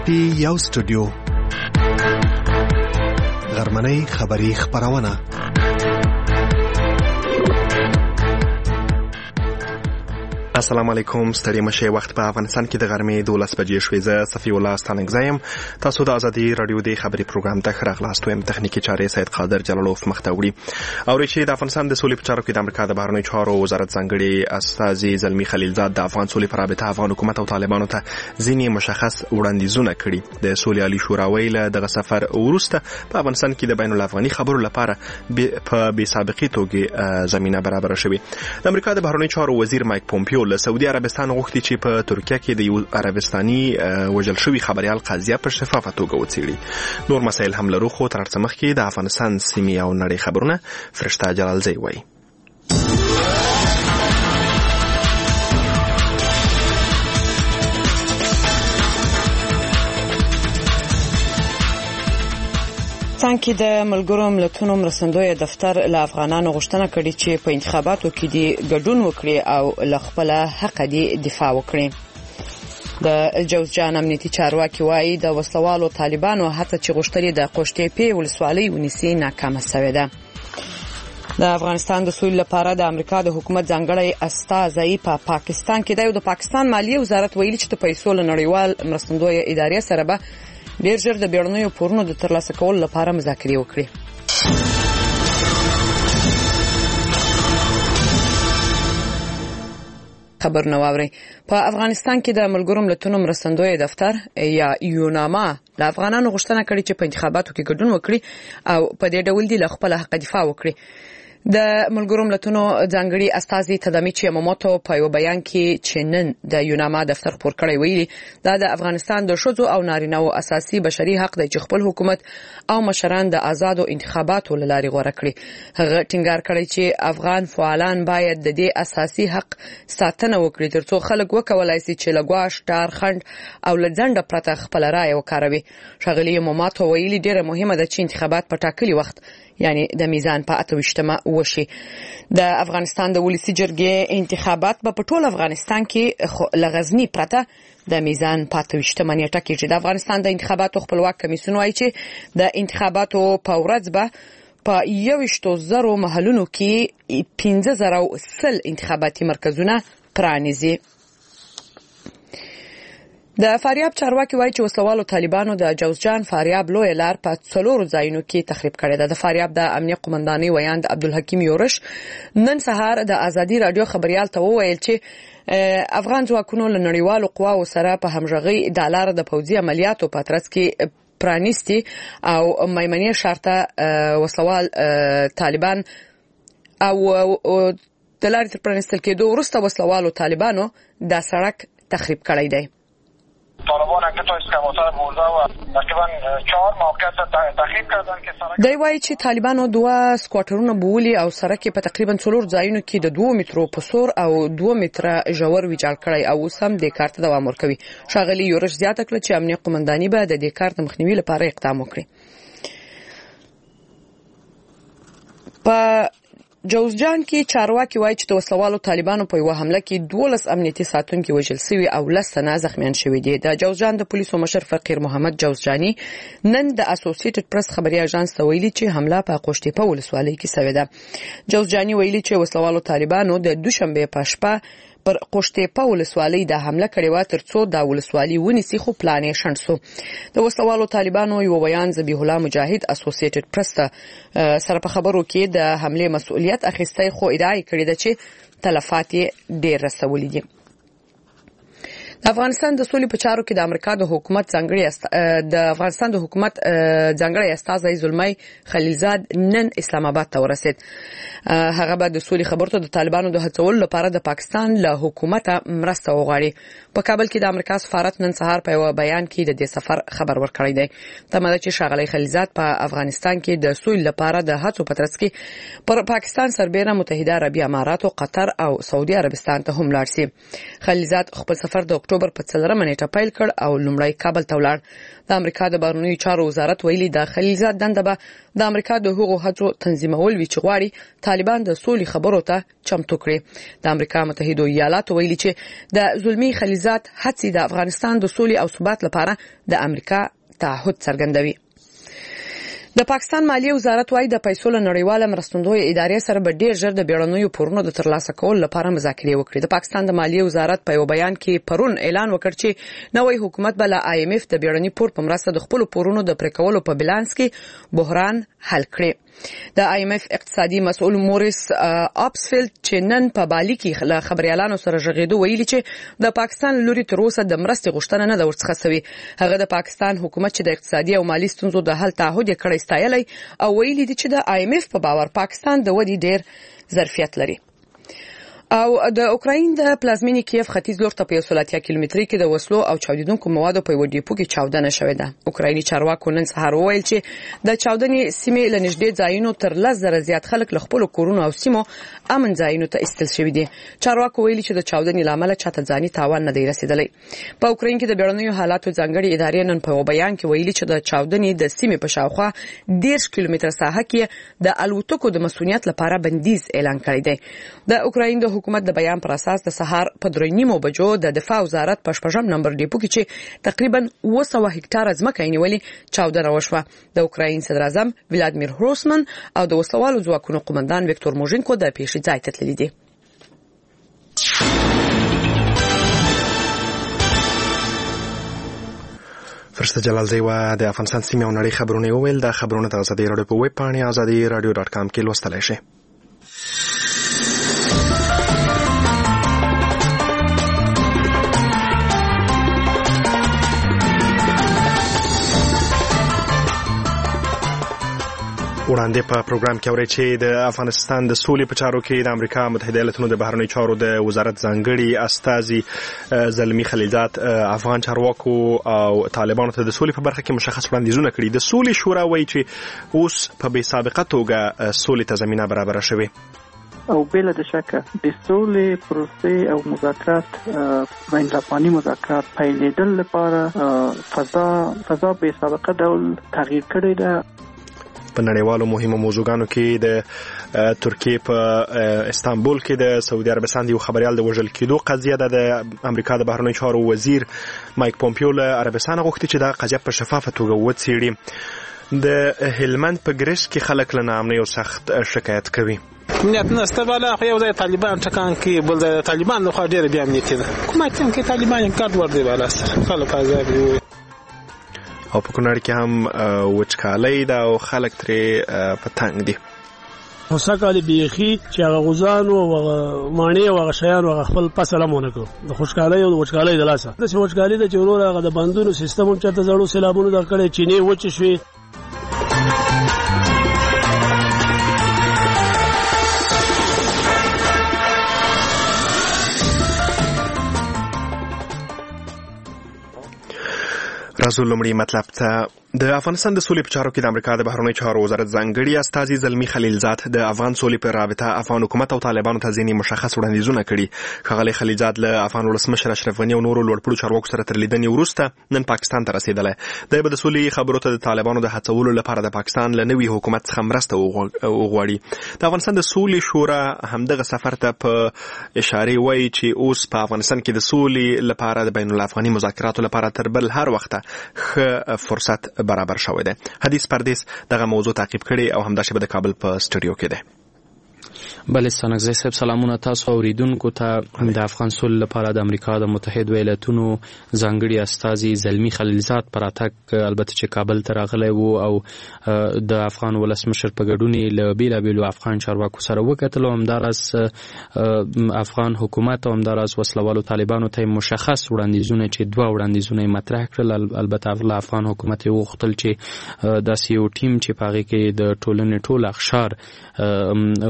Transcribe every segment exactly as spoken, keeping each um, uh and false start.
پی یو سټوډیو غرمنۍ خبری خبرونه السلام علیکم. ستړي مشه وخت په افغانستان کې د غرمې دولس بجې شوې. زه صفی الله ستانګزایم. تاسو د ازادي رادیو د خبري پروګرام ته راغلاست. ویم تخنیکی چارې سید قادر جلالوف مخته وړي. او چې د افغانستان د سولې په چارو کې د امریکا د بهرنیو چارو وزارت ځانګړي استاذي زلمی خلیلزاد د افغان سولې پر رابطه افغان حکومت او طالبانو ته ځینې مشخص وړاندیزونه کړي. د سولې عالی شورا ویله دغه سفر وروسته په افغانستان کې د بین الافغاني خبرو لپاره په بې سابقې توګه زمينه برابر شوه. د امریکا د بهرنیو چارو وزیر مایک پومپیو له سعودي عربستان غوښتي چې په ترکیه کې د یو عربستاني وژل شوی خبريال قضیه په شفافه توګه وڅېړي. نور مسایل هم لرو، خو تر څه مخکې د افغانستان سیمې او نړۍ خبرونه فرشته جلالزی وایي. څنګه د ملګرو ملتونو مرستندوی دفتر له افغانانو غوښتنه کړې چې په انتخاباتو کې دي ګډون وکړي او له خپل حق دي دفاع وکړي. د جوزجان امنیتي چارواکي وایي د وسلوالو طالبانو هڅه چې غوښتلې د قوشتې پی ولسوالۍ ونیسي ناکامه شوې ده. د افغانستان د سولې لپاره د امریکا د حکومت ځانګړی استازی په پا پاکستان کې دی او د پاکستان مالیه وزارت ویلي چې د پیسو له نړیوال مرستندوی ادارې سره به ډیر ژر د بیړنیو پورونو د ترلاسه کولو لپاره مذاکرې وکړي. خبر نو اوري. په افغانستان کې د ملګرو ملتونو مرستندوی دفتر یا یوناما له افغانانو غوښتنه کړې چې په انتخاباتو کې ګډون وکړي او په دې ډول دي له خپل حق دفاع وکړي. د ملګرو ملتونو ځانګړي استازي تدامیچی یاماموتو په یو بیان کې چې نن د یوناما دفتر خبر کړی ویلي دا د افغانستان د ښځو او نارینه‌و اساسي بشري حق دی چې خپل حکومت او مشران د آزادو انتخاباتو لارې غوړه کړي. هغه ټینګار کړی چې افغان فعالان باید د دې اساسي حق ساتنه وکړي ترڅو خلک وکولای شي چې لګواش ټارخند او لځنډه پرته خپل رائے وکاروي. ښاغلي یاماموتو ویلي ډیره مهمه ده چې انتخابات په ټاکلي وخت یعنی د میزان په اته ویشتمه وشي. د افغانستان د ولسی جرګې انتخابات په ټول افغانستان کې لغزنی پرته د میزان په اته ویشتمه نیټه کې چې د افغانستان د انتخاباتو خپلواک کمیسیون وايي چې د انتخاباتو په ورځ به په یوشتو زرو محلونو کې پنځه زره سل انتخاباتي مرکزونه پرانیزي. د فاریاب چارواکي وایي چې وسلوالو طالبانو د جوزجان فاریاب لوی لار په څلورو ځایونو کې تخریب کړې ده. د فاریاب د امنیه قومندانۍ ویاند عبدالحکیم یورش نن سهار د ازادي رادیو خبريال ته وویل چې افغان ځواکونو له نړیوالو قواو سره په همغږي د لار د پوځي عملیاتو په ترڅ کې پرانیستي او میمنې شرطه وسلوال طالبان او د لارې تر پرانیستل کېدو وروسته وسلوالو طالبانو د سړک تخریب کړی دی. طالبان اگه تا اسکواتر برده و تقریبا چهار موقعیت تخریب کردن که سرک دی وایي چې طالبانو دوه سکواټرونه بوولي او سرک په تقریبا څلور ځایونو کې د دوه مترو په سور او دوه متره ژور ویجاړ کړی او اوس هم د کار ته دوام ورکوي. ښاغلي یورش زیاته کړه چې امنیه قومندانۍ به د دې کار د مخنیوي لپاره اقدام وکړي. په جوزجان کې چارواکي وایي چې د وسلوالو طالبانو په یو حمله کې دولس امنیتي ساتونکي وژل شوي او لس تنه زخمیان شوي دي. د جوزجان د پولیسو مشر فقیر محمد جوزجاني نن د اسوسییټډ پریس خبري اژانس ته ویلي چې حمله په قوشتې په ولسوالۍ کې شوې ده. جوزجاني ویلي چې وسلوالو طالبانو د دوشنبه په شپه پر قوشتې په ولسوالۍ د حمله کړې و ترڅو د ولسوالۍ ونیسي، خو پلان یې شنډ شو. د وسلوالو طالبانو یو بیان ذبیح الله مجاهد اسوسییټډ پریس سره په خبرو کې د حمله مسؤلیت اخیسته، خو ادعا کړې ده چې تلفات یې ډېر رسولي دي. د افغانستان د سولې په چارو کې د امریکا د حکومت ځانګړي است... د افغانستان د حکومت ځانګړي استازی زلمی خلیلزاد نن اسلام آباد ته ورسید. هغه به د سولې خبرو ته د طالبانو د هڅولو لپاره د پاکستان له حکومت مرسته وغواړي. په کابل کې د امریکا سفارت نن سهار په یو بیان کې د دې سفر خبر ورکړی دی. تمه ده چې ښاغلی خلیلزاد په افغانستان کې د سولې لپاره د هڅو په ترڅ کې پر پاکستان سربېره متحده عربي امارات او قطر او سعودي عربستان ته هم لاړ شي. خلیلزاد خپل سفر د اکتوبر اکتوبر په څلورمه نیټه پیل کړ او لومړی کابل ته ولاړ. د امریکا د بهرنیو چارو وزارت ویلي د خلیلزاد دنده به د امریکا د حقوقو هڅو تنظیمول وی چې غواړي طالبان د سولې خبرو ته چمتو کړي. د امریکا متحده ایالاتو ویلي چې د زلمی خلیلزاد هڅې د افغانستان د سولې او ثبات لپاره د امریکا تعهد څرګندوي. د پاکستان مالیه وزارت وايي د پیسو له نړیواله مرستندوی ادارې سره به ډیر ژر د بیړنیو پورونو د ترلاسه کولو لپاره مذاکرې وکړي. د پاکستان د مالیه وزارت په یو بیان کې پرون اعلان وکړ چې نوې حکومت به له آی ایم اف د بیړني پور په مرسته د خپل پورونو د پریکولو په بیلانس کې بحران حل کړي. د آی ایم اف اقتصادي مسؤل موریس اپسفیلد چې نن په بالي کې له خبريالانو سره ژغېدو ویلي چې د پاکستان لوري تر اوسه د مرستې غوښتنه نه ده ورڅخه شوې. هغه د پاکستان حکومت چې د اقتصادي او مالی ستونزو د حل تعهد کړی ستایلی او ویلي دي چې د آی ایم اف په باور پاکستان د ودی ډیر ظرفیت لري. او د اوکراین د پلازمینې کیف ختیځ لور ته په یو سل اتیا کیلومتري کې د وسلو او چاودیدونکو موادو په یو ډیپو کې چاودنه شوې ده. اوکرایني چارواکو نن سهار وویل چې د چاودنې سیمې له نږدې ځایونو تر لس زره زیات خلک له خپل کورونو او سیمو امن ځایونو ته ایستل شوي دي. چارواکو ویلي چې د چاودنې لامل چاته ځاني تاوان نه دی رسیدلی. په اوکراین کې د بیړنیو حالاتو ځانګړي ادارې نن په بیان کې ویلي چې د چاودنې د سیمې په شاوخوا دېرش کیلومتره ساحه کې د الوتکو د مسؤلیت لپاره بندیز اعلان کړی دی. د اوکراین د حکومت د بیان پر اساس د سهار په درې نیمو بجو د دفاع وزارت په شپږم نمبر ډیپو کې چې تقریبا اوه سوه هکټاره ځمکه یې نیولې چاودنه وشوه. د اوکراین صدر اعظم ولادیمیر هروسمن او د وسوالو ځواکونو قومندان وکتور موژینکو د پیښې ځای ته تللي دي. فرشته جلالزی و د افغانستان سیمې او نړۍ خبرونه وویل. د خبرونه د ازادي راډیو په ویب پاڼه ازادي راډیو ډاټ کام کې لوستلی شئ. وړاندې په پروګرام کې اورئ چې د افغانستان د سولې په چارو کې د امریکا متحده ایالاتونو د بهرنیو چارو د وزارت ځانګړي استازي زلمی خلیلزاد افغان چارواکو او طالبانو ته د سولې په برخه کې مشخص وړاندیزونه کړي. د سولې شورا وایي چې اوس په بې سابقه توګه سولې ته زمینه برابره شوې او بلا د شکه د سولې پروسې او مذاکرات بین الافغاني مذاکرات پیلېدل لپاره فضا فضا بې سابقه ډول تغییر کړی ده. په نړیوالو مهمو موضوعګانو کې د ترکیې په استانبول کې د سعودي عربستان د یو خبريال د وژل کېدو قضیه د امریکا د بهرنیو چارو وزیر مایک پومپیو له عربستان غوښتي چې دا قضیه په شفافه توګه وڅېړي. د هلمند په ګرش کې خلک له ناامنۍ او سخت شکایت کوي. امنیت نشته بالا خو یو ځای طالبان ټکان کې بل ځای طالبان له خوا ډېر بیا امنیتي ده. کومه څنګه کې طالبان یې کار ور دی بالا سره خلک آزاد وي. او په کونړ کې هم وچکالۍ ده او خلک ترې په تنګ دي. وسکه بیخي چې هغه غوزان او مانی او هغه شیان او خپل فصل مونږ کړو د خوشکالۍ او وچکالۍ د لاسه د وچکالۍ د چورو هغه د بندونو سیستم هم چرته زړو سیلابونو د کړې چینه وچ شوي. راځو لومړی مطلب ته. د افغانستان د سولې په چارو کې د امریکا د بهرنیو چارو وزارت ځانګړي استازي زلمی خلیلزاد د افغان سولې په رابطه افغان حکومت او طالبانو ته ځینې مشخص وړاندیزونه کړي. ښاغلی خلیلزاد له افغان ولسمشر اشرف غني او نورو لوړپوړو چارواکو سره تر لیدنې وروسته نن پاکستان ته رسېدلی. دی به د سولې خبرو ته د طالبانو د هڅولو لپاره د پاکستان له نوي حکومت څخه مرسته وغواړي. د افغانستان د سولې شورا همدغه سفر ته په اشاره وایي چې اوس په افغانستان کې د سولې لپاره د بین الافغاني مذاکراتو لپاره تر بل هر وخته ښه فرصت برابر شوی دی. حدیث پردیس دغه موضوع تعقیب کړي او همداسې به د کابل په سټوډیو کې دی. بله ستانکزی صاحب سلامونه تاسو اوریدونکو ته. د افغان سولې لپاره د امریکا د متحده ایالاتونو ځانګړي استازي زلمی خلیلزاد پر اتک البته چې کابل ته راغلی وو او د افغان ولسمشر په ګډون له بیلابیلو افغان چارواکو سره وکتل او همداراز افغان حکومت او همداراز وسلوالو طالبانو ته مشخص وړاندیزونه چې دوه وړاندیزونه مطرح کړل. البته افغان حکومت یې وغوښتل چې داسې یو ټیم چې په هغې کې د ټولنې ټول اقشار ګډون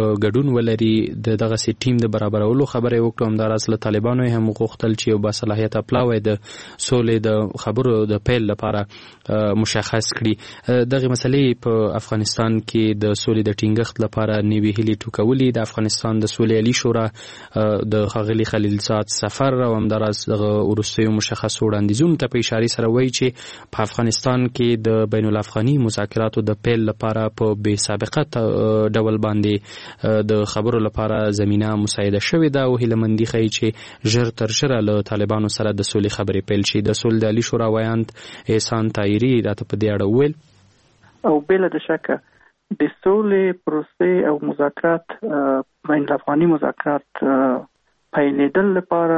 ګډون ولري د دغه سي ټیم د برابرولو خبره وکړه. همداراز له طالبانو هم غوښتل چې یو باصلاحیته پلاوی د سولې د خبرو د پیل لپاره مشخص کړي. دغه مسلې په افغانستان کې د سولې د ټینګښت لپاره نوي هلي ټوکولي. د افغانستان د سولې علي شورا د ښاغلي خلیلزاد سفر او همداراز دغه وروستیو مشخصو وړاندیزونو ته په اشاره سره وایي چې په افغانستان کې د بین الافغاني مذاکراتو د پیل لپاره په بې سابقه ډول باندې د خبرو لپاره زمينه مساعده شوې ده او هیلمندي ښیي چې ژر تر ژره له طالبانو سره د سولې خبرې پیل شي. د سولې د علي شورا وایاند احسان طاهري راته په دې اړه وویل. او بلا د شکه د سولې پروسې او مذاکرات بین الافغاني مذاکرات پیلېدل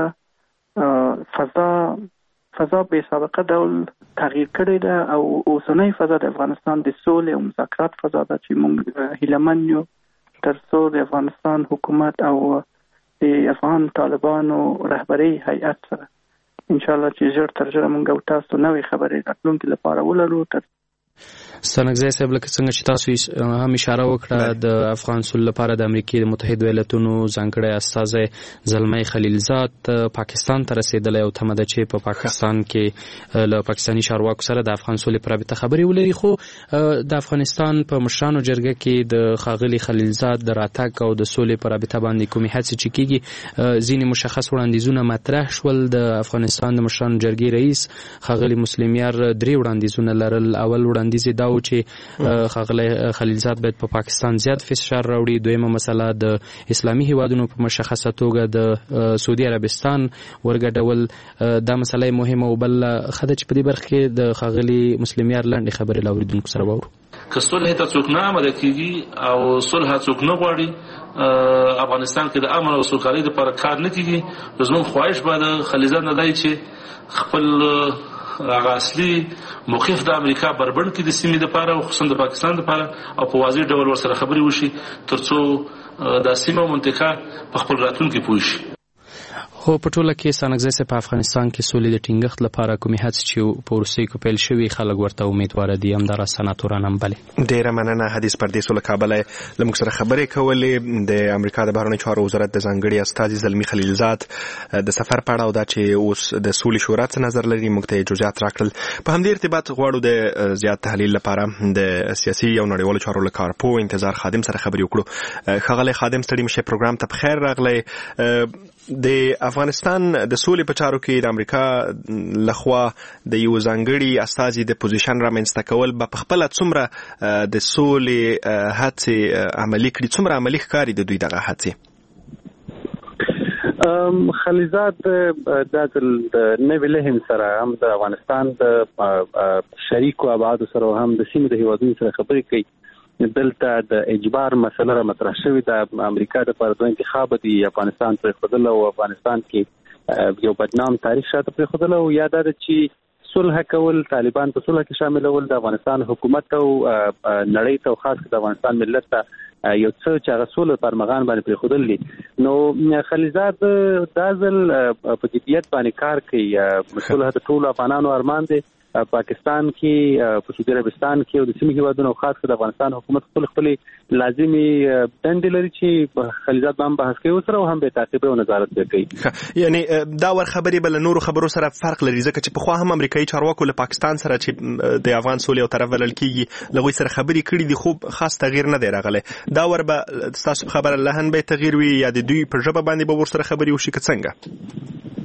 لپاره فضا فضا به سابقه ډول تغییر کړی ده او اوسنۍ فضا د افغانستان د سولې او مذاکرات فضا ده چې موږ هیلهمن یو تر څو د افغانستان حکومت او د افغان طالبانو رهبري هیئت سره ان شاء الله چې ژر تر ژره موږ او تاسو نوې خبرې راتلونکي لپاره ولرو. تر ستانګزی صاحب لکه څنګه چې تاسو هم اشاره وکړه د افغان سولې لپاره د امریکای متحده ایالاتونو ځانګړی استازی زلمی خلیلزاد پاکستان ته رسیدلی او تمه ده چې په پاکستان کې له پاکستاني چارواکو سره د افغان سولې پر رابطه خبرې ولري. خو د افغانستان په مشرانو جرګه کې د ښاغلي خلیلزاد د راتګ او د سولې پر رابطه باندې کومې هڅې چې کېږي ځینې مشخص وړاندیزونه مطرح شول. د افغانستان د مشرانو جرګې رئیس ښاغلي مسلم یار درې وړاندیزونه لرل. اول وړاندیز دا و چې ښاغلی خلیلزاد باید په پاکستان زیات فشار راوړي. دویمه مسله د اسلامي هیوادونو په مشخصه توګه د سعودي عربستان ورګډول. دا مسله مهمه او بل خدای چې په دې برخه کې د ښاغلي مسلم یار لاندې خبرې له اوریدونکو سره وورو. که صلح ته څوک نه آماده کیږي او صلح څوک نه غواړي افغانستان کې د امن او سوکالۍ لپاره کار نه کیږي. زموږ خواهش به د خلیلزاد نه دی چې خپل هغه اصلي موقف د امریکا بربند کې د سیمې لپاره او خصوصا د پاکستان لپاره او په واضح ډول ورسره خبرې وشي ترڅو د سیمه او منطقه په خپل راتلونکي پوه شي. خو په ټوله کې ستانګزی په افغانستان کې سولې د ټینګښت لپاره کومې هڅې چې په وروستیو کې پیل شوي خلک ورته امیدواره دي. همداراز سناتوران هم بلې. ډېره مننه حدیث پردیسو له کابله له موږ سره خبرې کولې. د امریکا د بهرنیو چارو وزارت د ځانګړي استازي زلمي خلیلزاد د سفر په اړه او دا چې اوس د سولې شورا څه نظر لري موږ ته جزئیات راکړل. په همدې ارتباط غواړو د زیات تحلیل لپاره د سیاسي او نړیوالو چارو له کارپوه انتظار خادم سره خبرې وکړو. ښاغلی خادم ستړي مشه پروګرام ته بخیر راغلی. د افغانستان د سولې په چارو کې د امریکا لخوا د یو ځانګړي استازي د پوزیشن رامنځته کول به په خپله څومره د سولې هڅې عملي کړي، څومره عملي ښکاري د دوی دغه هڅې؟ خلیلزاد د نوې لهن سره هم د افغانستان د شریکو ابعادو سره هم د سیمې د هیوادونو سره خبرې کوي. دلته د اجبار مسله را مطرح شوې د امریکا د پر دوه انتخاب دی افغانستان پر خودل او افغانستان کې یو بدنام تاریخ شاته پر خودل او یاد ده چې صلح کول طالبان په صلح کې شامل ول د افغانستان حکومت او نړۍ ته خاص د افغانستان ملت ته یو څه چې هغه صلح پر مغان باندې پر خودل دي. نو خلیلزاد دازل په جديت باندې کار کوي. صلح د ټول افغانانو ارمان دی. پاکستان کې په سعودي عربستان کې او د سیمې هیوادونو خاص د افغانستان حکومت خپل خپل لازمي دندې لري چې خلیلزاد هم بحث کوي سره هم به تعقیب او نظارت کوي. یعنی دا ور خبرې بل نورو خبرو سره فرق لري ځکه چې په خو هم امریکایي چارواکو له پاکستان سره چې د افغان سولې او طرف ولل کیږي لغوي سره خبرې کړې دي خو خاص تغییر نه دی راغلی. دا ور به تاسو خبره لهن به تغییر وي یا د دوی پر ژبه باندې به ور سره خبرې وشي که څنګه؟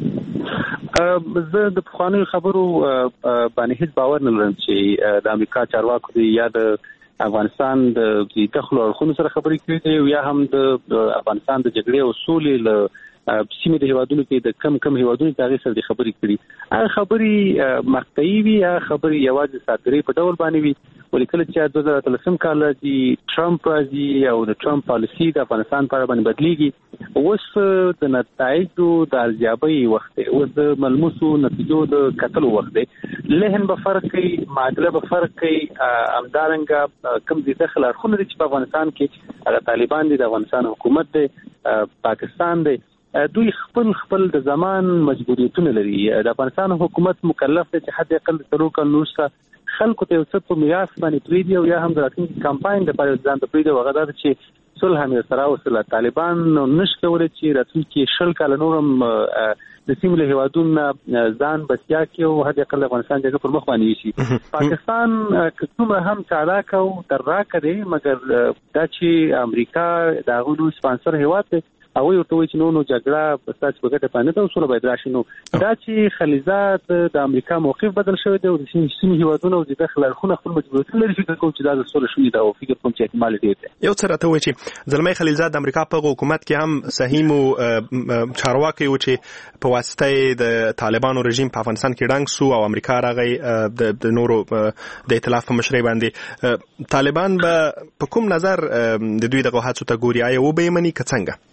زه د پخوانیو خبرو باندې هیڅ باور نه لرم چې د امریکا چارواکو دی یا د افغانستان د دخل اړخونو سره خبرې کوي دی یا هم د افغانستان د جګړې او سولې له سیمې د هیوادونو کې د کم کم هیوادونو تاغي سره د خبرې کړي. هغه خبرې مقطعي وي یا خبرې یوازې ساتري په ډول باندې وي. ولیکل چې د دوه زره اتلسم کال چې ټرمپ راځي او د ټرمپ پالیسي د افغانستان په اړه باندې بدلیږي اوس د نتایجو د ارزیابۍ وخت دی، اوس د ملموسو نتیجو د کتلو وخت دی. لهن به فرق کوي، معادله به فرق کوي. همدارنګه کم دي دخل اړخونه چې په افغانستان کې هغه طالبان دي، د افغانستان حکومت دی، پاکستان دی، دوی خپل خپل د زمان مجبوریتونه لري. د افغانستان حکومت مکلف دی چې حد اقل څلور کال وروسته خلکو ته یو څه په میراث باندې پریږدي او یا هم د راتلونکي کمپاین لپاره ځان ته پریږدي. هغه دا چې صلح هم سره وصله. طالبان نش کولای چې راتلونکي شل کال نورم د سیمې له هیوادونو ځان بسیا کې او هغه کله افغانستان دغه پر مخ باندې شي. پاکستان کومه هم چالاک او دراک دی مګر دا چې امریکا دا غوډو سپانسر هیواد دی او یو ټوي چې نو نو جګړه په تاسو په ګټه باندې ته اصول باید راشي. نو دا چې خلیزات د امریکا موقف بدل شوی دی او د سیمې هیوادونو د داخل اړخونه خپل مجبوریت لري فکر کوم چې دا د سولې شوی دا او فکر کوم چې احتمال دی. یو څه راته وایي چې زلمي خلیزات د امریکا په حکومت کې هم سهیم او چارواکي و چې په واسطه د طالبانو رژیم په افغانستان کې ډنګ سو او امریکا راغی د نورو د ائتلاف په مشرۍ باندې. طالبان به په کوم نظر د دوی دغه هڅو ته ګوري؟ آیا و به مني که څنګه؟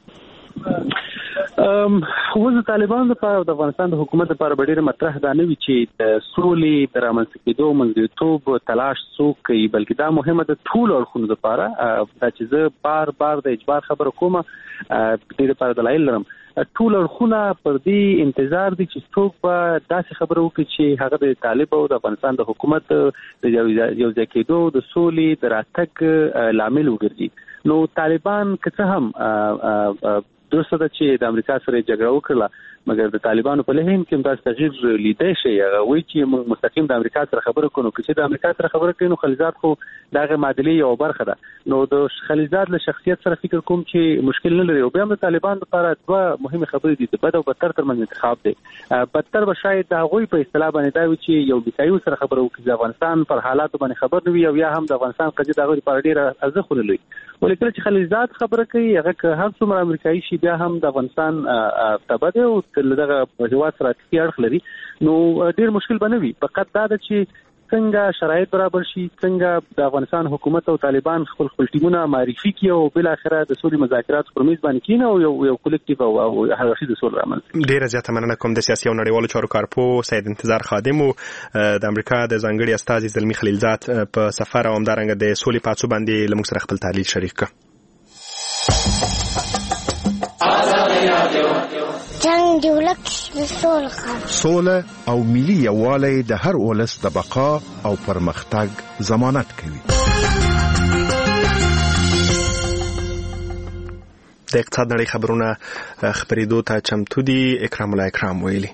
ام وزه طالبان لپاره د افغانستان د حکومت لپاره ډېر مطرح ده نه وی چې د سولې د رامنځته کېدو منځګړیتوب تلاش څوک کوي، بلکې دا مهمه ده ټول اړخونو لپاره. دا چې زه بار بار د اجبار خبره کوم دې لپاره دلایل لرم. ټول اړخونه پر دې انتظار دي چې څوک به داسې خبره وکړي چې هغه د طالب او د افغانستان د حکومت د یو ځای کېدو د سولې د راتګ لامل وګرځي. نو طالبان که څه هم درسته ده چې د امریکا سره جګړه وکړه مګر د طالبانو په لهین کې هم داسې تغییر لیدای شي. هغه وایي چې موږ مستقیم د امریکا سره خبرې کوو، چې د امریکا سره خبرې کوي نو خلیزات خو دغه معادلې یو برخه ده. نو د خلیزات له شخصیت سره فکر کوم چې مشکل نه لري. او بیا د طالبان لپاره دوه مهمه خبرې دي، د بد او بدتر ترمنځ انتخاب دی. بدتر به شاید د هغوی په اصطلاح باندې دا وي چې یو بکایو سره خبرې وکړي، د افغانستان پر حالاتو باندې خبر نه وي او یا هم د افغانستان قضیه د هغوی لپاره ډېره ارزښت نه لري. ولې کله چې خلیزات خبره کوي هغه که هر څومره امریکایي شي بیا هم د افغانستان تبه دی او دغه هیواد سره اړخ لري، نو ډېر مشکل به نه وي. فقط دا ده چې څنګه شرایط برابر شي، څنګه د افغانستان حکومت او طالبان خپل خپل ټیمونه معرفي کړي او بل اخره د سولې مذاکرات پر میز باندې کېنه او یو یو کلیکټیو او هغه د سولې رامنځته. ډېره زیاته مننه کوم د سیاسي او نړیوالو چارو کارپو سید انتظار خادم او د امریکا د ځانګړي استازي زلمي خلیلزاد په سفر او همدارنګه د سولې پاتو باندې لمږ سره خپل تحلیل شریک کړ. جنگ دی ولک سوله سوله او ملي یووالی د هر ولس د بقا او پرمختګ ضمانت کوي. د اقتصاد نړۍ خبرونه خبرېدو ته چمتو دي. اکرام الله اکرام ویلي.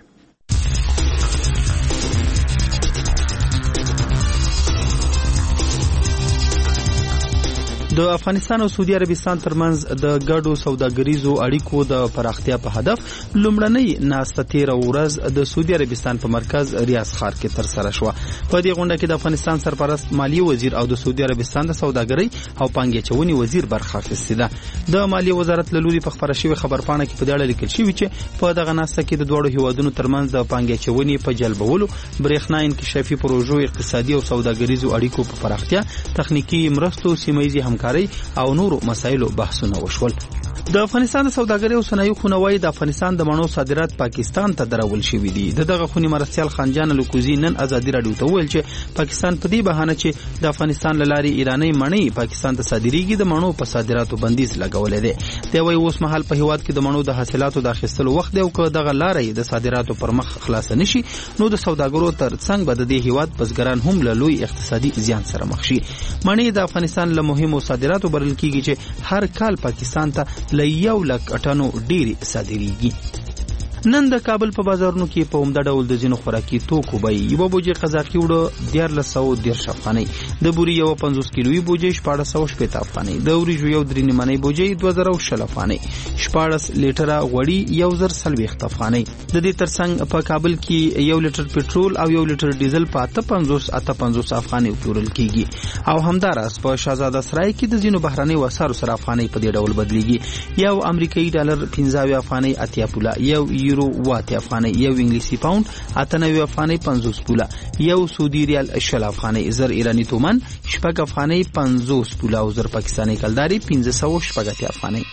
د افغانستان او سعودي عربستان ترمنځ د ګډو سوداګریزو اړیکو د پراختیا په هدف لومړنۍ ناسته تیره ورځ د سعودي عربستان په مرکز ریاض ښار کې ترسره شوه. په دې غونډه کې د افغانستان سرپرست مالیې وزیر او د سعودي عربستان د سوداګرۍ او پانګې اچونې وزیر برخه اخیستې ده. د مالیې وزارت له لوري په خبره شوې خبرپاڼه کې په دې اړه لیکل شوي چې په دغه ناسته کې د دوړو هیوادونو ترمنځ د پانګې اچونې په جلبولو، برېښنا انکشافي پروژو، اقتصادي او سوداګریزو اړیکو په پراختیا، تخنیکی مرستو، سیمه‌ییزې همکارۍ او نورو مسایلو بحثونه وشول. د افغانستان د سوداګرۍ او صنایعو خونوي د افغانستان د مڼو صادرات پاکستان ته درول شوي دي. دغه خونی مرستيال خانجان لوکوزی نن ازادي رادیو ته ویل چې پاکستان په دې بهانه چې د افغانستان لاري ایرانی مڼې پاکستان ته صادريږي د مڼو په صادراتو بندیز لګولې ده. دی وايي اوس مهال په هیواد کې د مڼو د حاصلاتو د اخیستلو وخت دی او که دغه لارې د صادراتو پر مخ خلاص نشي نو د سوداګرو ترڅنګ به د دې هیواد بزګران هم له لوی اقتصادي زیان سره مخ شي. مڼې د افغانستان له مهمو صادراتو بلل کیږي چې هر کال پاکستان ته ل یو لک اټنو ډېری صادریږي. نن د کابل په بازارونو کې په عمده ډول د ځینو خوراکي توکو بیې یوه بوجۍ قزاقي وړه دیارلس سوه دېرش افغانۍ، د بوري یوه پنځوس کیلوي بوجۍ شپاړس سوه شپېته افغانۍ، د وریجو یو درې نیمنۍ بوجۍ دوه زره شل افغانۍ، شپاړس لیټره غوړي یو زر څلوېښت افغانۍ. د دې ترڅنګ په کابل کې یو لیټر پټرول او یو لیټر ډیزل په اته پنځوس اته پنځوس افغانۍ پلورل کیږي. او همداراز په شهزاده سرای کې د ځینو بهرنیو اسعارو سره افغانۍ په دې ډول بدلیږي. یو امریکایي ډالر پنځه اویا افغانۍ اتیا پوله، یو یورو واته افغانۍ، یو انګلیسي پاوند اته نوي افغانۍ پنځوس پوله، یو سعودي ریال شل افغانۍ، زر ایرانی تومان شپږ افغانۍ پنځوس پوله او زر پاکستاني کلداري پنځه سوه شپږ اتیا افغانۍ.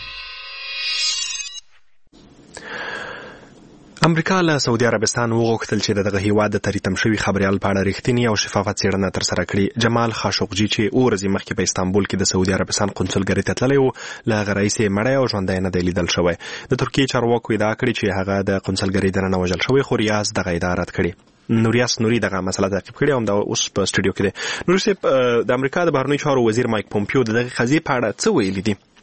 امریکا له سعودي عربستان وغوښتل چې دغه هیواد د تریتم شوي خبريال په اړه رښتینی او شفافه څېړنه ترسره کړي. جمال خاشقجي چې ورځې مخکې په استانبول کې د سعودي عربستان قونسلګرۍ ته تللی و له هغه رئیس یې مړی او ژوندی نه دی لیدل شوی. د ترکیې چارواکو ادعا کړې چې هغه د قونسلګرۍ دننه وژل شوی، خو ریاض دغه ادعا رد کړې. نوریاس نوري دغه مسله تعقیب کړې او دا اوس په سټوډیو کې دی. نوري صاحب، د امریکا د بهرنیو چارو وزیر مایک پومپیو دغه قضیې په اړه څه ویلي دي؟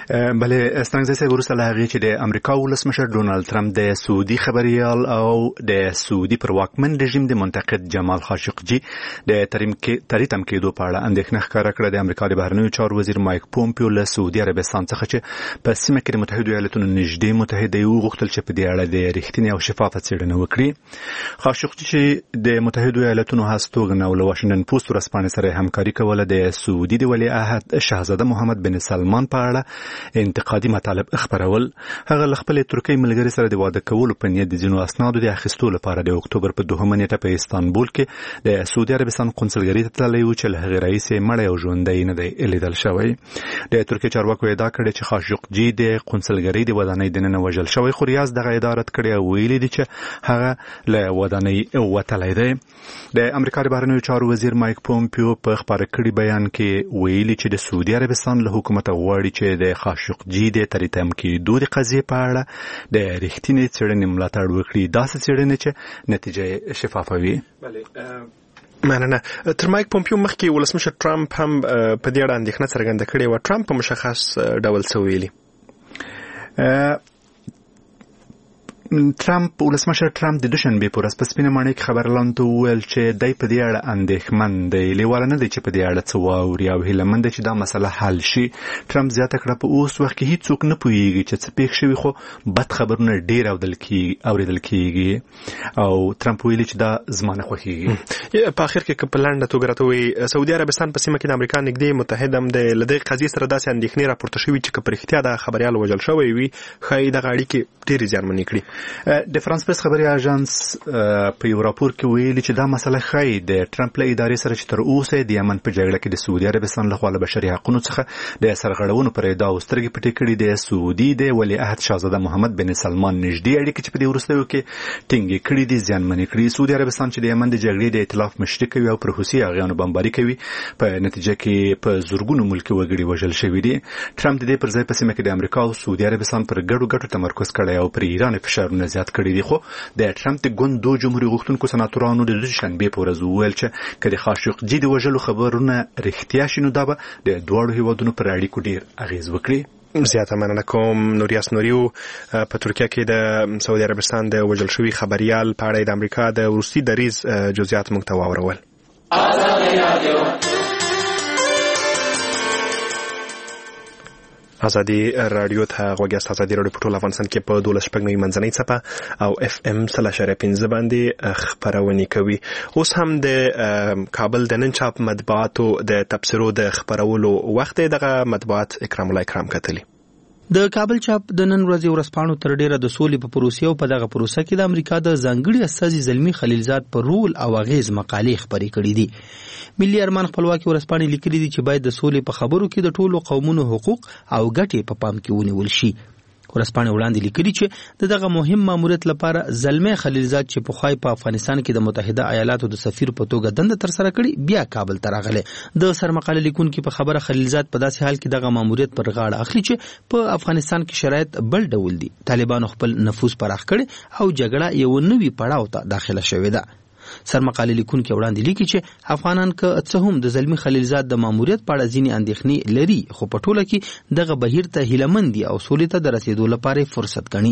بله ستنګ زې ورسره هغه چې د امریکا ولسمشر ډونالد ترامپ د سعودي خبريال او د سعودي پر واکمن رژیم د منتقد جمال خاشقجي د تریم کې تریتم کېدو په اړه اندېښنه ښکاره کړه. د امریکا د بهرنیو چارو وزیر مایک پومپیو له سعودي عربستان څخه چې په سیمه کې د متحده ایالاتونو نږدې متحده یو غوښتل چې په دې اړه د رښتینې او شفافه څېړنه وکړي. خاشقجي چې د متحده ایالاتونو هستوګن او له واشنګټن پوسټ ورسپانې سره همکاري کوله د سعودي د ولیعهد شاهزاده محمد بن سلمان په اړه انتقادي مطالب خبرول. هغه خپل ترکیه ملګری سره د واده کولو په نیت د ځینو اسنادو د اخیستو لپاره د اکتوبر په دوهمه نیټه په استانبول کې د سعودي عربستان قونسلګرۍ ته تللی و چې له هغې رئیس یې مړی او ژوندی نه دی لیدل شوی. د ترکیه چارواکو ادعا کړې چې خاشقجي د قونسلګرۍ د ودانۍ دننه وژل شوی، خو ریاض دغه ادعا رد کړې او ویلي دي چې هغه له ودانۍ وتلی دی. د امریکا د بهرنیو چارو وزیر مایک پومپیو په خپاره کړي بیان کې ویلي چې د سعودي عربستان له حکومت غواړي چې د خاشقجي د تریتم کېدو د قضیې په اړه د رښتینې څېړنې ملاتړ وکړي، داسې څېړنې چې نتیجه شفافه وي. مننه. تر مایک پومپیو مخکې ولسمشر ټرمپ هم په دې اړه اندېښنه څرګنده کړې وه. ټرمپ په مشخص ډول څه ویلي؟ ټرمپ ولسمشر ټرمپ د دوشنبې په ورځ په سپینه ماڼۍ کې خبرلاندو وویل چې دی په دې اړه اندېښمن دی، لیواله نه دی چې په دې اړه څه واوري او هیله مند دی چې دا مسله حل شي. ټرمپ زیاته کړه په اوس وخت کې هیڅوک نه پوهیږي چې څه پېښ شوي، خو بد خبرونه ډېر اورېدل کېږي او ټرمپ ویلي چې دا زما نه خوښېږي. په اخر کې که په لنډه توګه راته ووایي، سعودي عربستان په سیمه کې د امریکا نږدې متحد هم دی، له دې قضیې سره داسې اندېښنې راپورته شوي چې که په رښتیا د خبریال وژل شوی وي ښایي دغه اړیکې ډېرې زیانمنې کړي. د فرانس پریس خبري اژانس په یو راپور کې ویلي چې دا مسله ښایي د ټرمپ له ادارې سره چې تر اوسه د یمن په جګړه کې د سعودي عربستان لخوا له بشري حقوقو څخه د سرغړونو پر ادعا او سترګې پټې کړي د سعودي د ولیعهد شاهزاده محمد بن سلمان نږدې اړیکې چې په دې وروستیو کې ټینګې کړي دي زیانمنې کړي. سعودي عربستان چې د یمن د جګړې د ائتلاف مشري کوي او پر حوثي هغیانو بمباري کوي، په نتیجه کې په زورګونو ملکي وګړي وژل شوي دي. ټرمپ د دې پر ځای په سیمه کې د امریکا او سعودي عربستان پر ګډو ګټو تمرکز کړی او پر ایران فشارونه زیات کړي دي. خو د ټرمپ د ګوند دو جمهوریت غوښتونکو سناتورانو د دوشنبې په ورځ وویل چې که د خاشقجي د وژلو خبرونه رښتیا شي نو دا به د دواړو هیوادونو پر اړیکو ډېر اغېز وکړي. زیاته مننه کوم. نوریاس نوریو په ترکیه کې د سعودي عربستان د وژل شوي خبریال په اړه د امریکا د وروستي دریځ جزئیات موږ ته واورول. ازادي رادیو ته غوږی ازادي رادیو په ټول افغانستان کې په دولس شپږ نوي منځنۍ څپه او اف ام سل اشاریه پنځه باندې خپرونې کوي. اوس هم د کابل د نن چاپ مطبوعاتو د تبصرو د خپرولو وخت دغه مطبوعات اکرام الله اکرام کتلی. د کابل چاپ د نن ورځې ورځپاڼو تر ډیره د سولې په پروسې او په دغه پروسه کې د امریکا د ځانګړي استازي زلمی خلیلزاد پر رول او اغیز مقالې خپرې کړې دي. ملي ارمان خپلواکي ورځپاڼې لیکلي دي چې باید د سولې په خبرو کې د ټولو قومونو حقوق او ګټې په پام کې ونیول شي. ورځپاڼې وړاندې لیکلي چې دغه مهم ماموریت لپاره زلمی خلیلزاد چې پخوای په افغانستان کې د متحده ایالاتو د سفیر په توګه دنده تر سره کړې بیا کابل ته راغلی. د سرمقاله لیکونکي په خبره خلیلزاد په داسې حال کې دغه ماموریت پر غاړه اخلي چې په افغانستان کې شرایط بل ډول دي. طالبانو خپل نفوذ پراخ کړي او جګړه یو نوي پړاو ته داخله شوې ده. سرمقاله لیکونکي وړاندې لیکي چې افغانان که څه هم د زلمی خلیلزاد د ماموریت په اړه ځینې اندېښنې لري، خو په ټوله کې دغه بهیر ته هیلهمند دي او سولې ته د رسېدو لپاره فرصت ګڼي.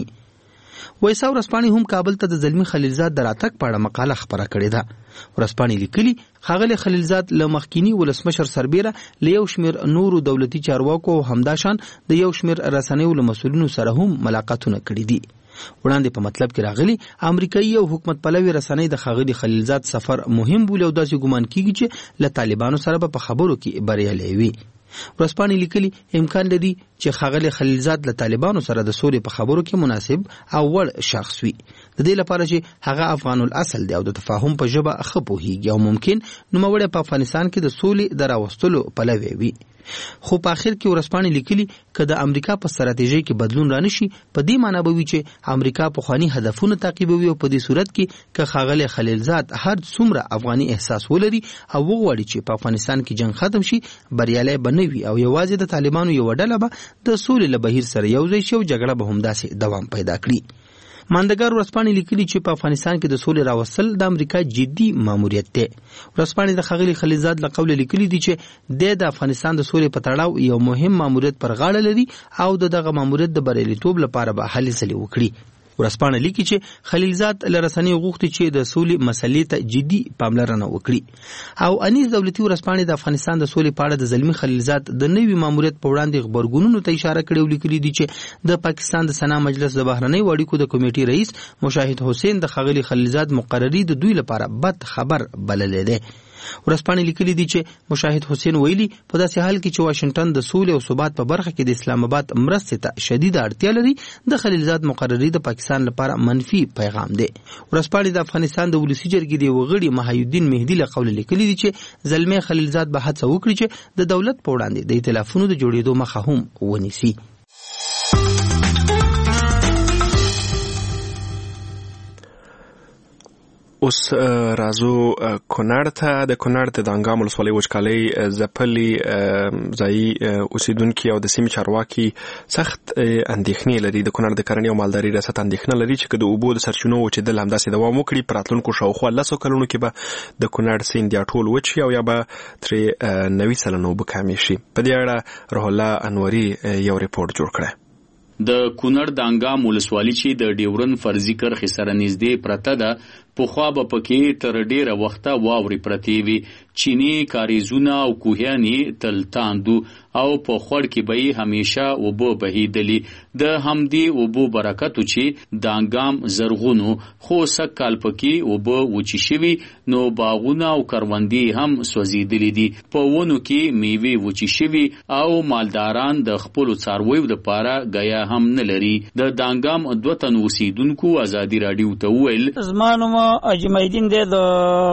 ویسا ورځپاڼې هم کابل ته د زلمی خلیلزاد د راتګ په اړه مقاله خپره کړې ده. ورځپاڼې لیکلي ښاغلی خلیلزاد له مخکیني ولسمشر سربیره له یو شمېر نورو دولتي چارواکو او همداشان د یو شمېر رسنیو له مسؤلینو سره هم ملاقاتونه کړي دي. وړاندې په مطلب کې راغلي امریکایي او حکومت پلوي رسنۍ د ښاغلي خلیلزاد سفر مهم بولي او داسې ګمان کیږي چې له طالبانو سره به په خبرو کې بریالي وي. ورځپاڼې لیکلي امکان لري چې ښاغلی خلیلزاد له طالبانو سره د سولې په خبرو کې مناسب او وړ شخص وي، د دې لپاره چې هغه افغان الاصل دی او د تفاهم په ژبه ښه پوهیږي او ممکن نوموړی په افغانستان کې د سولې د راوستلو پلوی وي. خو په اخر کې ورځپاڼې لیکلي که د امریکا په ستراتیژۍ کې بدلون رانشي په دې معنی به وي چې امریکا پخواني هدفونه تعقیبوي او په دې صورت کې که ښاغلی خلیلزاد هر څومره افغاني احساس ولري او وغواړي چې په افغانستان کې جنگ ختم شي بریالی به نه وي او یوازې د طالبانو یوه ډله به د سولې له بهیر سره یو ځای شي او جګړه به همداسې دوام پیدا کړي. ماندګار ورځپاڼې لیکلي چې په افغانستان کې د سولې راوستل د امریکا جدي ماموریت دی. ورځپاڼې د ښاغلي خلیلزاد له قوله لیکلي دي چې د افغانستان د سولې په تړاو یو مهم ماموریت پر غاړه لري او د دغه ماموریت د بریالیتوب لپاره به هلې ځلې وکړي. ورځپاڼه لیکي چې خلیلزاد له رسنیو غوښتي چې د سولې مسلې ته جدي پاملرنه وکړي او انیس دولتي ورځپاڼې د افغانستان د سولې په اړه د زلمی خلیلزاد د نوي ماموریت په وړاندې خبرګونونو ته اشاره کړې او لیکلي دي چې د پاکستان د سنا مجلس د بهرنیو اړیکو د کمیټې رئیس مشاهد حسین د ښاغلي خلیلزاد مقرري د دوی لپاره بد خبر بللی دی. ورځپاڼې لیکلي دي چې مشاهد حسین ویلي په داسې حال کې چې واشنگټن د سولې او ثبات په برخه کې د اسلام آباد مرستې ته شدیده اړتیا لري د خلیلزاد مقرري د پاکستان لپاره منفي پیغام دی. ورځپاڼې د افغانستان د ولسی جرګې د وغړي محیالدین مهدي له قوله لیکلي دي چې زلمی خلیلزاد به هڅه وکړي چې د دولت په وړاندې د ائتلافونو د جوړېدو مخه هم ونیسي. اوس راځو کونړ ته. د کونړ د دانګام ولسوالۍ وچکالۍ ځپلي ځایي اوسیدونکي او د سیمې چارواکي سخت اندېښنې لري. د کونړ د کرنې او مالدارۍ ریاست اندېښنه لري چې که د اوبو د سرچینو وچېدل همداسې دوام وکړي په راتلونکو شاوخوا لسو کلونو کې به د کونړ سیند یا ټول وچ شي او یا به ترې نوي سلنه اوبه کمې شي. په دې اړه روح الله انوري یو ریپورت جوړ کړی. د کونړ دانګام ولسوالۍ چې د ډیورن فرضي کرښې سره نږدې پرته ده پخوا به پکې تر ډیره وخته واورې پرتې وي. چینی کاریزونه او کوهیانې تل تاندو او په خوړ کې به یې همیشه اوبه بهیدلې. د همدې اوبو برکتو چې دانګام زرغونو خو سږ کال پکې اوبه وچې شوي نو باغونه او کروندې هم سوځېدلې دي. په ونو کې میوې وچې شوي او مالداران د خپلو څارویو دپاره ګیا هم نه لري. د دانګام دوه تن اوسیدونکو ازادي راډیو ته وویل زما نوم اجمعیدین دی، د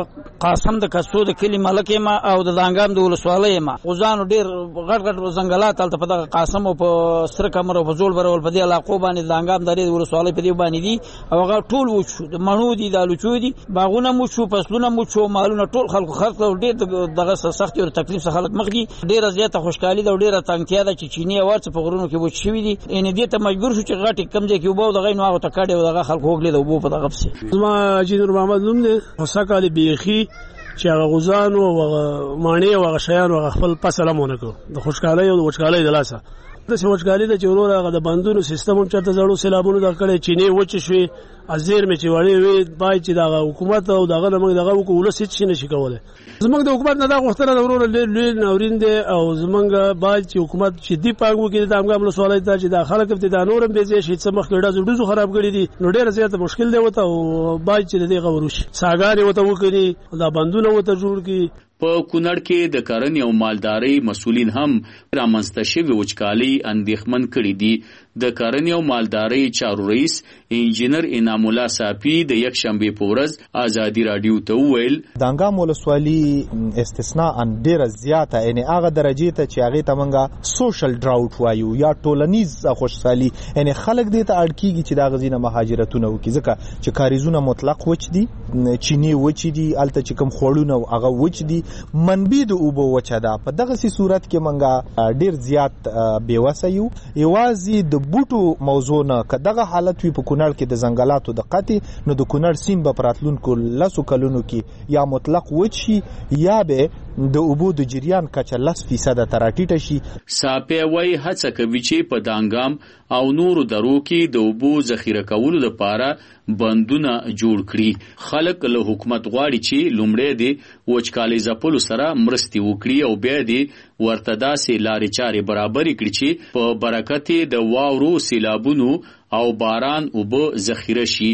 قاسم د کستو د کلي ملک یم او د دانګام د ولسوالۍ یم. غوزانو ډېر غټ غټ ځنګلات هلته په دغه قاسم او په سره کمر او په زول برول په دې علاقو باندې د دانګام درې د ولسوالۍ په دې باندې دي او هغه ټول وچ شو. د مڼو دي، د الوچو دي، باغونه مو شو، فصلونه مو شو، مالونه ټول خلکو خرڅ او ډېر دغه سخت او تکلیف څخه خلک مخ دي. ډېره زیاته خوشحالي ده او ډېره تنګتیا ده چې چینی او ورڅ په غرونو کې وچ شوي دي. یعنې دې ته مجبور شو چې غټې کم ځای کې اوبه او دغه نو هغه ته کډې او دغه خلکو وګلې د اوبو په دغه پسې. زما حاجي نور محمد نوم دی. سږ کال بیخي چې هغه غوزانو او ماڼۍ او هغه شیان هغه خپل فصل هم ونه کړو د خوشحالۍ او د وچکالۍ د لاسه. داسې وچکالي ده چې ورور هغه د بندونو سیستم هم چېرته زړو سیلابونو دغه کړی، چینې وچې شوې، زیرمې چې وړې وې باید چې دغه حکومت او دغه نه موږ دغه وکړو، ولس هېڅ شي نه شي کولی. زموږ د حکومت نه دا غوښتنه ده وروره ډېر لوی ناورین دی او زموږ باید چې حکومت جدي پام وکړي د دانګام ولسوالۍ ته چې دا خلک دې دا نور هم بې ځایه شي. څه مخکې ډزو ډوزو خراب کړي دي نو ډېره زیاته مشکل دی ورته او باید چې د دې غور وشي. څاګانې ورته وکړي، دا بندونه ورته جوړ کړي. په کونړ کې د کرنې او مالدارۍ مسؤلین هم رامنځته شوې وچکالۍ اندېښمن کړي دي. د کرنې او مالدارۍ چارو رئیس انجینر انعام الله صافي د یکشنبې په ورځ ازادي راډیو ته وویل دانګام ولسوالۍ استثناء ان ډېره زیاته یعنې هغه درجې ته چې هغې ته موږ سوشل ډراوټ وایو یا ټولنیز خوشحالي، یعنې خلک دې ته اړ کېږي چې د هغه ځای نه مهاجرتونه وکړي ځکه چې کاریزونه مطلق وچ دي، چینې وچې دي، هلته چې کوم خوړونه هغه وچ دي، منبع د اوبو وچه ده. په دغسې صورت کې موږ ډېر زیات بېوسه یو. یوازې د بوټو موضوع نه که دغه حالت وي په کونړ کې د ځنګلاتو د قطع نو د کونړ سیند به په راتلونکو لسو کلونو کې یا مطلق وچ شي یا به د اوبو د جریان کچه لس فیصده ته راټیټه شي. صافي وایي هڅه کوي چې په دانګام او نورو درو کې د اوبو ذخیره کولو لپاره بندونه جوړ کړي. خلک له حکومت غواړي چې لومړی د وچکالۍ ځپلو سره مرستې وکړي او بیا د ورته داسې لارې چارې برابرې کړي چې په برکت د واورو، سیلابونو او باران اوبه ذخیره شي.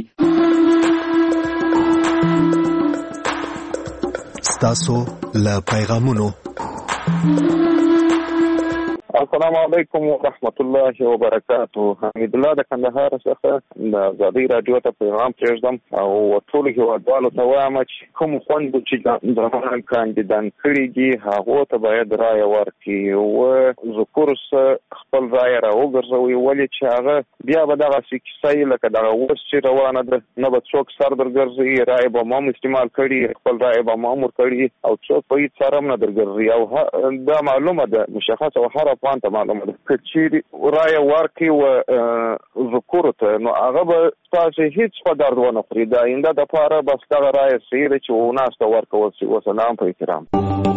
ستاسو له پیغامونو. السلام علیکم ورحمت الله وبرکاته. حمید الله د کندهار څخه د ازادي راډیو ته پیغام پرېږدم او ټولو هیوادوالو ته وایم چې کوم خوند چې درمان کاندیدان کړي دي هغو ته باید رایه ورکړي و ذکر خپل رایه راوګرځوي، ولې چې هغه بیا به دغسې کیسه یي لکه دغه اوس چې روانه ده، نه به څوک سر درګرځوي، رایه به ما هم استعمال کړي، خپل رایه به ما هم ورکړي او څوک به هېڅ سر هم نه درګرځوي. او دا معلومه ده مشخصه او هره افغان ته معلومه ده چې رایه ورکړي و ذکر ته نو هغه به تاسو هیڅ په درد ونه خوري دا آینده د پاره بس دغه رایه صحیح ده چې وناسته ورکول شي وسلام په احترام.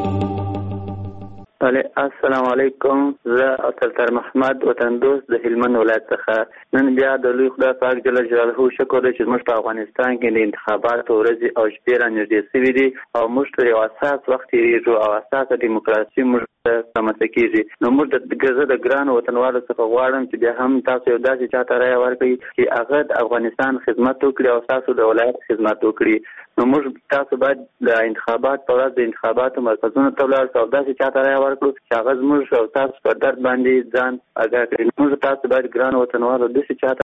السلام علیکم. زه اتلتر محمد وطن دوست د هلمند ولایت څخه نن بیا د لوی خدای پاک جل جلاله شکر دی چې موږ په افغانستان کې د انتخاباتو ورځې او شپې رانږدې شوي دي او موږ ته یو اساس وخت تېرېږو او اساسه ډیموکراسي موږ ته رامنځته کېږي. نو موږ د زه د ګرانو وطنوالو څخه غواړم چې بیا هم تاسو یو داسې چاته رایه ورکړئ چې هغه د افغانستان خدمت وکړي او تاسو د ولایت خدمت وکړي. نو موږ تاسو باید د انتخابات په ورځ د انتخاباتو مرکزونو ته ولاړ شو او داسې چاته رایه ورکړو چې هغه زموږ او تاسو په درد باندې ځان آګاه کړي. موږ تاسو باید ګران وطنوالو داسې چاته